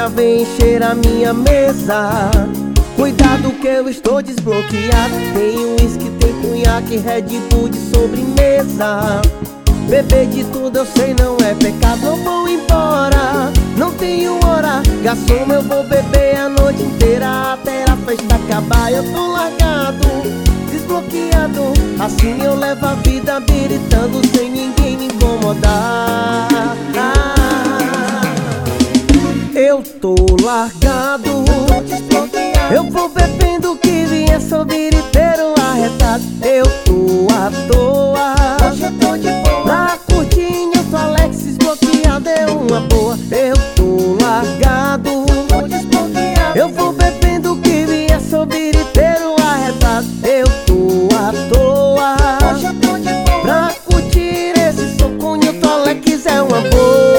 cerveja vem encher a minha mesa. Cuidado que eu estou desbloqueado. Tem uísque, tem cunhaque, Red Bull de sobremesa. Beber de tudo eu sei não é pecado. Eu vou embora, não tenho hora. Garçom, eu vou beber a noite inteira até a festa acabar. Eu tô largado, desbloqueado. Assim eu levo a vida biritando sem ninguém me incomodar. Eu tô largado, eu vou bebendo que vier, sou biriteiro arretado. Eu tô à toa, hoje eu tô de boa. Pra curtir eu tô Alexis, bloqueado é uma boa. Eu tô largado, eu vou bebendo que vier, sou biriteiro arretado. Eu tô à toa, hoje eu tô de boa. Pra curtir esse soconho, tô Alexis é uma boa.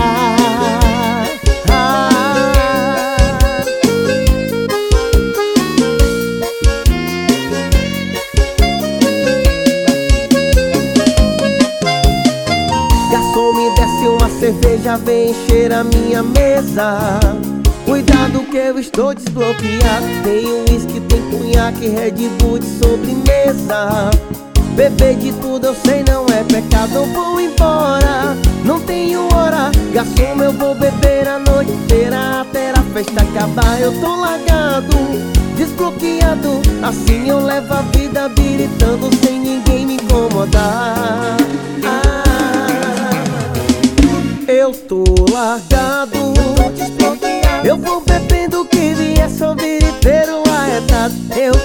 Me desce uma cerveja, vem encher a minha mesa. Cuidado que eu estou desbloqueado. Tem uísque, tem cunhaque, Red Bull de sobremesa. Beber de tudo eu sei não é pecado. Eu vou embora, não tenho hora. Garçom, eu vou beber a noite inteira até a festa acabar. Eu tô largado, desbloqueado. Assim eu levo a vida biritando sem ninguém me incomodar. Eu tô largado, eu vou bebendo que vier, sou biriteiro arretado. Eu